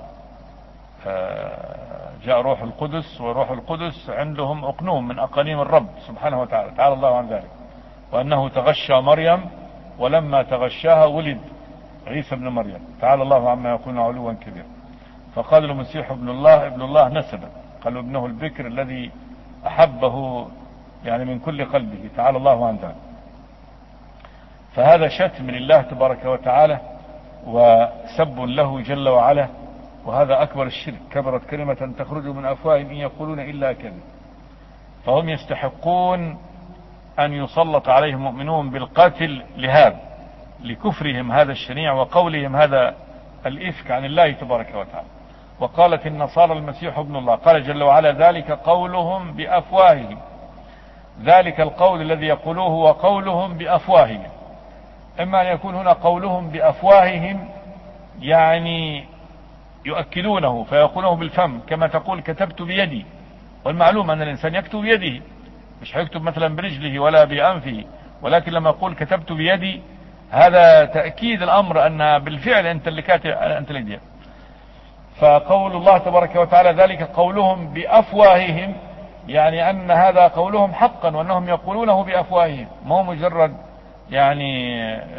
وجاء روح القدس، وروح القدس عندهم أقنوم من أقانيم الرب سبحانه وتعالى، تعالى الله عن ذلك، وأنه تغشى مريم ولما تغشاها ولد عيسى ابن مريم، تعالى الله عما يكون علوا كبيرا. فقال المسيح ابن الله ابن الله نسبا، قالوا ابنه البكر الذي أحبه يعني من كل قلبه، تعالى الله عن ذلك. فهذا شتم لله تبارك وتعالى وسب له جل وعلا، وهذا أكبر الشرك، كبرت كلمة تخرج من أفواههم إن يقولون إلا كذب. فهم يستحقون أن يسلط عليهم مؤمنون بالقتل لهذا، لكفرهم هذا الشنيع وقولهم هذا الإفك عن الله تبارك وتعالى. وقالت النصارى المسيح ابن الله، قال جل وعلا ذلك قولهم بأفواههم، ذلك القول الذي يقولوه هو قولهم بأفواههم. إما أن يكون هنا قولهم بأفواههم يعني يؤكدونه فيقولونه بالفم، كما تقول كتبت بيدي، والمعلوم أن الإنسان يكتب بيده، مش هيكتب مثلا برجله ولا بأنفه، ولكن لما يقول كتبت بيدي هذا تأكيد الأمر أن بالفعل أنت اللي كاتب، أنت اللي دي. فقول الله تبارك وتعالى ذلك قولهم بأفواههم، يعني أن هذا قولهم حقا وأنهم يقولونه بأفواههم، ما هو مجرد يعني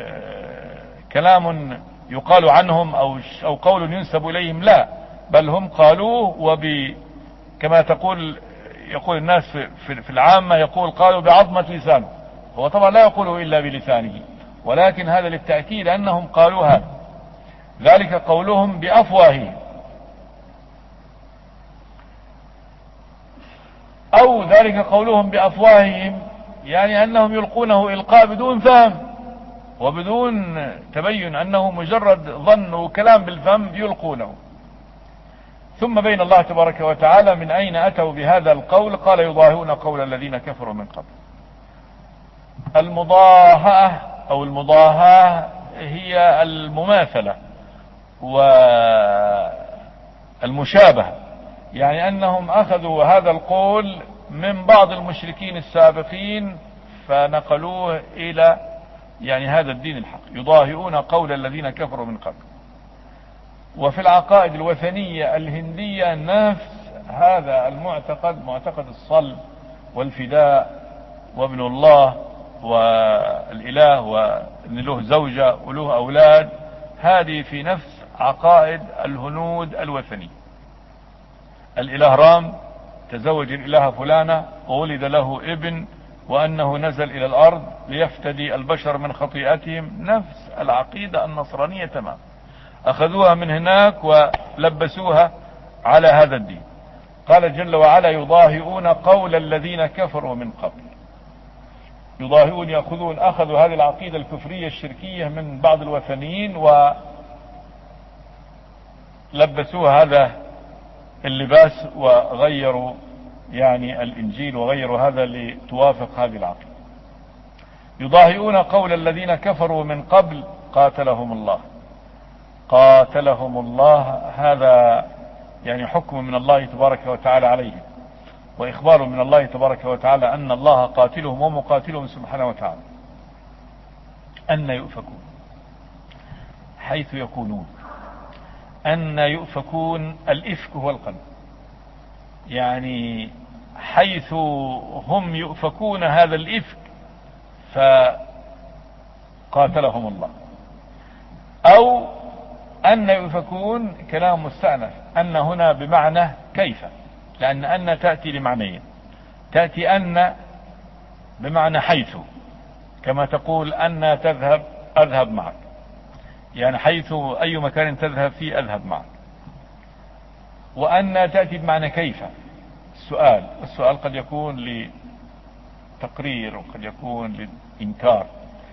كلام يقال عنهم أو أو قول ينسب إليهم، لا، بل هم قالوه وب كما تقول يقول الناس في, في العامة يقول قالوا بعظمة لسانه، هو طبعا لا يقوله إلا بلسانه، ولكن هذا للتأكيد أنهم قالوا هذا. ذلك قولهم بأفواههم، أو ذلك قولهم بأفواههم يعني أنهم يلقونه إلقاء بدون فهم وبدون تبين، أنه مجرد ظن وكلام بالفم يلقونه. ثم بين الله تبارك وتعالى من أين أتوا بهذا القول، قال يضاهئون قول الذين كفروا من قبل. المضاهاة أو المضاهاة هي المماثلة، والمشابهة، يعني أنهم أخذوا هذا القول من بعض المشركين السابقين فنقلوه إلى يعني هذا الدين الحق، يضاهئون قول الذين كفروا من قبل. وفي العقائد الوثنية الهندية نفس هذا المعتقد، معتقد الصلب والفداء وابن الله والإله وأن له زوجة وله أولاد، هذه في نفس عقائد الهنود الوثني. الإله رام تزوج الإله فلانة وولد له ابن، وأنه نزل إلى الأرض ليفتدي البشر من خطيئتهم، نفس العقيدة النصرانية تمام، أخذوها من هناك ولبسوها على هذا الدين. قال جل وعلا يضاهئون قول الذين كفروا من قبل. يضاهئون يأخذون، أخذوا هذه العقيدة الكفرية الشركية من بعض الوثنيين ولبسوها هذا اللباس وغيروا يعني الإنجيل وغيروا هذا لتوافق هذه العقيدة. يضاهئون قول الذين كفروا من قبل قاتلهم الله. قاتلهم الله هذا يعني حكم من الله تبارك وتعالى عليهم، وإخبار من الله تبارك وتعالى أن الله قاتلهم ومقاتلهم سبحانه وتعالى. أن يؤفكون، حيث يكونون. أن يؤفكون، الإفك هو القلب، يعني حيث هم يؤفكون هذا الإفك فقاتلهم الله. أو أن يؤفكون كلام مستأنف، أن هنا بمعنى كيف، لأن أن تأتي لمعنيين، تأتي أن بمعنى حيث، كما تقول أن تذهب أذهب معك، يعني حيث أي مكان تذهب فيه أذهب معك. وأن تأتي بمعنى كيف، السؤال، السؤال قد يكون لتقرير وقد يكون لإنكار.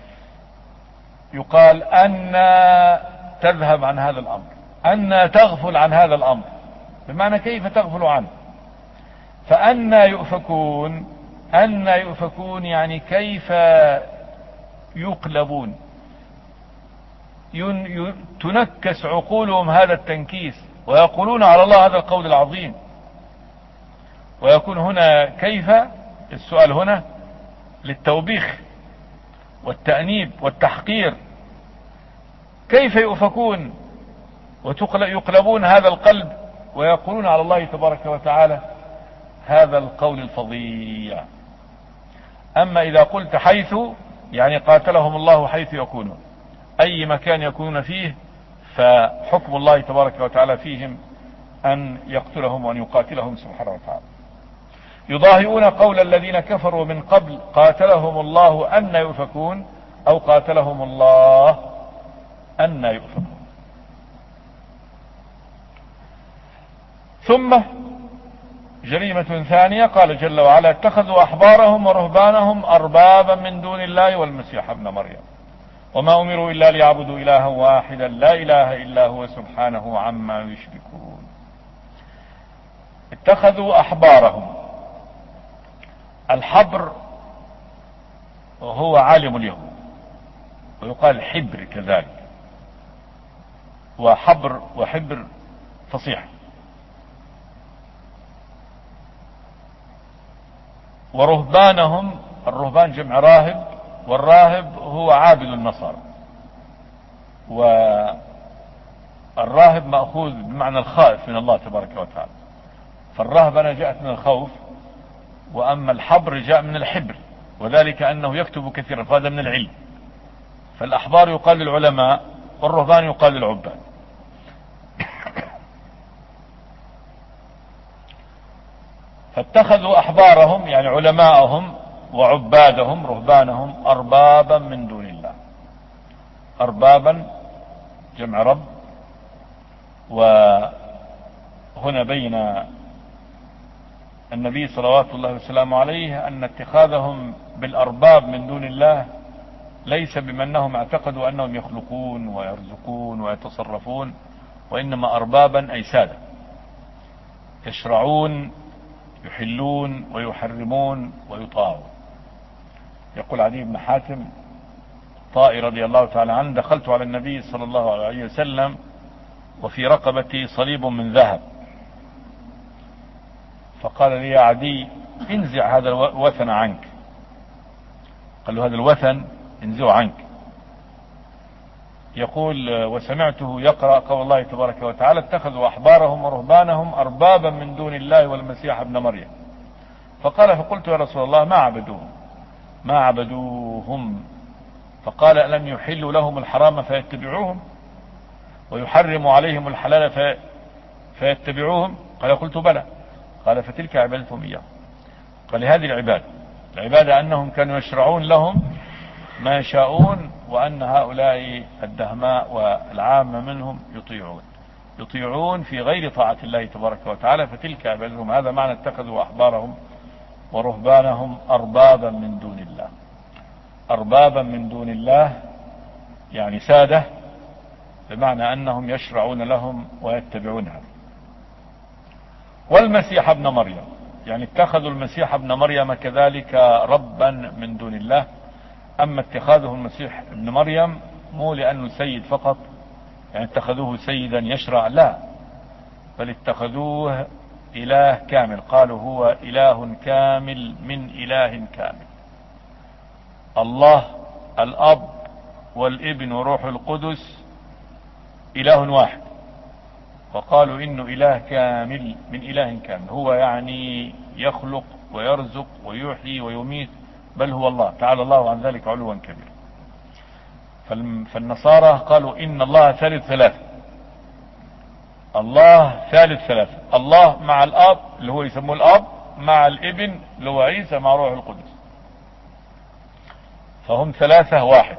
يقال أن تذهب عن هذا الأمر، أن تغفل عن هذا الأمر، بمعنى كيف تغفل عنه. فأن يؤفكون، أن يؤفكون يعني كيف يقلبون، تنكس عقولهم هذا التنكيس ويقولون على الله هذا القول العظيم. ويكون هنا كيف، السؤال هنا للتوبيخ والتأنيب والتحقير. كيف يؤفكون ويقلبون هذا القلب ويقولون على الله تبارك وتعالى هذا القول الفظيع. أما إذا قلت حيث يعني قاتلهم الله حيث يكونون، أي مكان يكونون فيه، فحكم الله تبارك وتعالى فيهم أن يقتلهم وأن يقاتلهم سبحانه وتعالى. يضاهئون قول الذين كفروا من قبل قاتلهم الله أن يؤفكون، أو قاتلهم الله أن يؤفكون. ثم جريمة ثانية، قال جل وعلا اتخذوا أحبارهم ورهبانهم أربابا من دون الله والمسيح ابن مريم وما أمروا إلا ليعبدوا إلها واحدا لا إله إلا هو سبحانه عما يشركون. اتخذوا أحبارهم. الحبر هو عالم اليهود، ويقال حبر كذلك، وحبر وحبر فصيح. ورهبانهم، الرهبان جمع راهب، والراهب هو عابد النصارى، والراهب مأخوذ بمعنى الخائف من الله تبارك وتعالى، فالرهبنة جاءت من الخوف، وأما الحبر جاء من الحبر، وذلك أنه يكتب كثيرا، فهذا من العلم. فالأحبار يقال للعلماء والرهبان يقال للعباد. فاتخذوا أحبارهم يعني علماءهم وعبادهم رهبانهم أربابا من دون الله. أربابا جمع رب، وهنا بين النبي صلوات الله وسلامه عليه أن اتخاذهم بالأرباب من دون الله ليس بمنهم اعتقدوا أنهم يخلقون ويرزقون ويتصرفون، وإنما أربابا أي سادة يشرعون يحلون ويحرمون ويطاعون. يقول عدي بن حاتم طائي رضي الله تعالى عنه: دخلت على النبي صلى الله عليه وسلم وفي رقبتي صليب من ذهب. فقال لي يا عدي انزع هذا الوثن عنك. قال له هذا الوثن انزعه عنك. يقول وسمعته يقرأ قول الله تبارك وتعالى اتخذوا أحبارهم ورهبانهم أربابا من دون الله والمسيح ابن مريم. فقال فقلت يا رسول الله ما عبدوهم ما عبدوهم فقال ألم يحلوا لهم الحرام فيتبعوهم ويحرموا عليهم الحلال في فيتبعوهم؟ قال قلت بلى. قال فتلك عبادتهم إياه. قال هذه العبادة العبادة أنهم كانوا يشرعون لهم ما يشاءون، وأن هؤلاء الدهماء والعامة منهم يطيعون يطيعون في غير طاعة الله تبارك وتعالى، فتلك عبادتهم. هذا معنى اتخذوا أحبارهم ورهبانهم أربابا من دون الله. أربابا من دون الله يعني سادة، بمعنى أنهم يشرعون لهم ويتبعونها. والمسيح ابن مريم يعني اتخذوا المسيح ابن مريم كذلك ربا من دون الله. أما اتخاذه المسيح ابن مريم مو لأنه سيد فقط، يعني اتخذوه سيدا يشرع، لا، بل اتخذوه إله كامل. قالوا هو إله كامل من إله كامل. الله الأب والابن وروح القدس إله واحد، وقالوا إنه إله كامل من إله كامل. هو يعني يخلق ويرزق ويحيي ويميت، بل هو الله تعالى الله عن ذلك علوا كبيرا. فالنصارى قالوا إن الله ثالث ثلاثة. الله ثالث ثلاثة، الله مع الأب اللي هو يسموه الأب، مع الابن اللي هو عيسى، مع روح القدس، فهم ثلاثة واحد.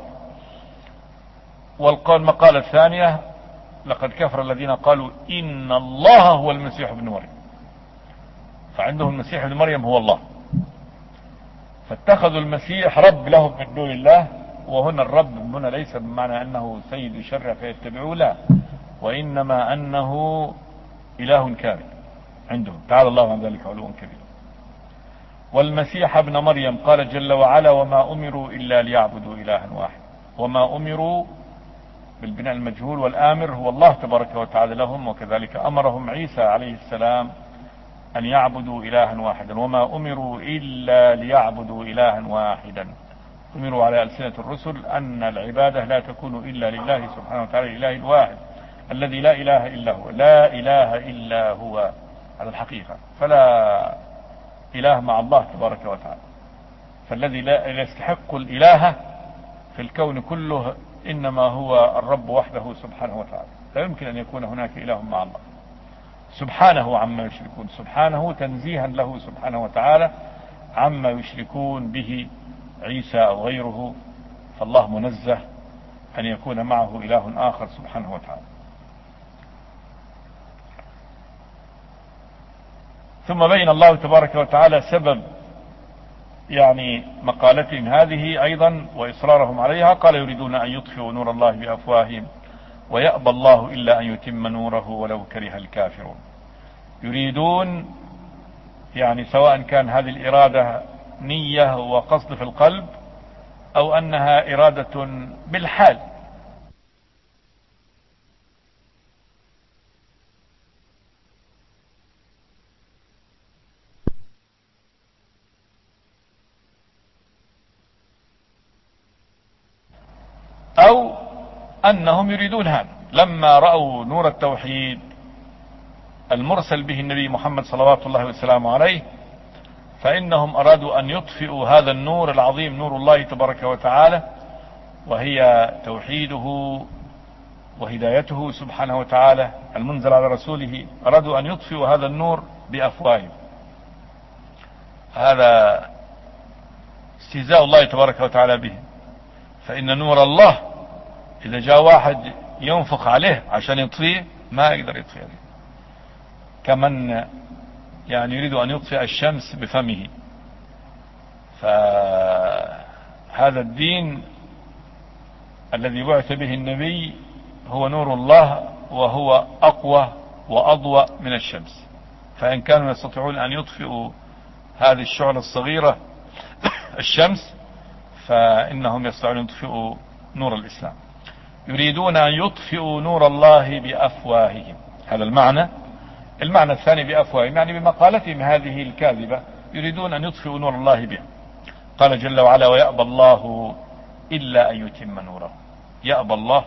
والقول مقالة الثانية لقد كفر الذين قالوا إن الله هو المسيح ابن مريم، فعندهم المسيح ابن مريم هو الله، فاتخذوا المسيح رب لهم من دون الله. وهنا الرب هنا ليس بمعنى أنه سيد يشرع فيتبعوه، لا، وإنما أنه إله كامل عندهم تعالى الله عن ذلك علوا كبيرا. والمسيح ابن مريم قال جل وعلا وما أمروا إلا ليعبدوا إلها واحد. وما أمروا بالبناء المجهول، والآمر هو الله تبارك وتعالى لهم، وكذلك أمرهم عيسى عليه السلام أن يعبدوا إلها واحدا. وما أمروا إلا ليعبدوا إلها واحدا. أمروا على ألسنة الرسل أن العبادة لا تكون إلا لله سبحانه وتعالى الإله الواحد الذي لا إله إلا هو، لا إله إلا هو على الحقيقة، فلا إله مع الله تبارك وتعالى. فالذي لا يستحق الإله في الكون كله إنما هو الرب وحده سبحانه وتعالى، لا يمكن أن يكون هناك إله مع الله سبحانه عما يشركون. سبحانه تنزيها له سبحانه وتعالى عما يشركون به عيسى أو غيره، فالله منزه أن يكون معه إله آخر سبحانه وتعالى. ثم بين الله تبارك وتعالى سبب يعني مقالتهم هذه أيضا وإصرارهم عليها. قال يريدون أن يطفئوا نور الله بأفواههم ويأبى الله إلا أن يتم نوره ولو كره الكافرون. يريدون يعني سواء كان هذه الإرادة نية وقصد في القلب أو أنها إرادة بالحال. أو أنهم يريدون هذا لما رأوا نور التوحيد المرسل به النبي محمد صلوات الله وسلامه عليه، فإنهم أرادوا أن يطفئوا هذا النور العظيم، نور الله تبارك وتعالى، وهي توحيده وهدايته سبحانه وتعالى المنزل على رسوله. أرادوا أن يطفئوا هذا النور بأفواههم. هذا استهزاء الله تبارك وتعالى به، فإن نور الله إذا جاء واحد ينفخ عليه عشان يطفيه ما يقدر يطفيه عليه، كمن يعني يريد أن يطفئ الشمس بفمه. فهذا الدين الذي بعث به النبي هو نور الله، وهو أقوى وأضوأ من الشمس. فإن كانوا يستطيعون أن يطفئوا هذه الشعلة الصغيرة الشمس، فإنهم يستطيعون أن يطفئوا نور الإسلام. يريدون أن يطفئوا نور الله بأفواههم. هذا المعنى. المعنى الثاني بأفواههم يعني بمقالتهم هذه الكاذبة، يريدون أن يطفئوا نور الله بها. قال جل وعلا: ويأبى الله إلا أن يتم نوره. يأبى الله،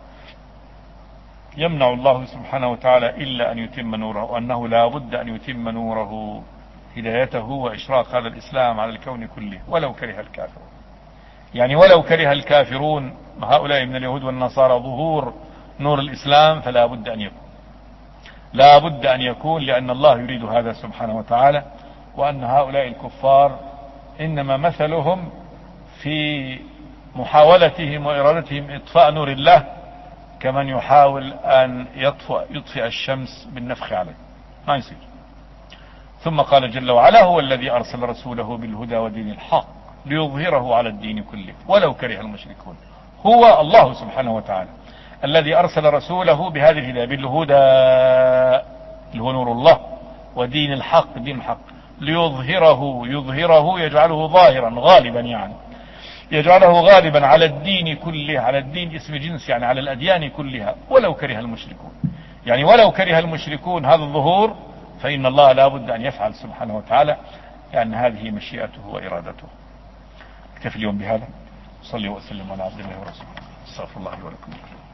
يمنع الله سبحانه وتعالى إلا أن يتم نوره، وأنه لا بد أن يتم نوره، هدايته وإشراق هذا الإسلام على الكون كله ولو كره الكافرون. يعني ولو كره الكافرون هؤلاء من اليهود والنصارى ظهور نور الإسلام فلا بد أن يكون، لا بد أن يكون، لأن الله يريد هذا سبحانه وتعالى، وأن هؤلاء الكفار إنما مثلهم في محاولتهم وإرادتهم إطفاء نور الله كمن يحاول أن يطفئ, يطفئ الشمس بالنفخ عليه، ما يصير. ثم قال جل وعلا: هو الذي أرسل رسوله بالهدى ودين الحق ليظهره على الدين كله ولو كره المشركون. هو الله سبحانه وتعالى الذي أرسل رسوله بهذه الهدى، بالهدى اللي هو نور الله، ودين الحق دين الحق، ليظهره، يظهره يجعله ظاهرا غالبا، يعني يجعله غالبا على الدين كله. على الدين اسم جنس، يعني على الأديان كلها ولو كره المشركون. يعني ولو كره المشركون هذا الظهور فإن الله لا بد أن يفعل سبحانه وتعالى، لأن هذه مشيئته وإرادته. اكتفي اليوم بهذا. صلي وسلم على عبد الله ورسوله. استغفر الله لي ولكم.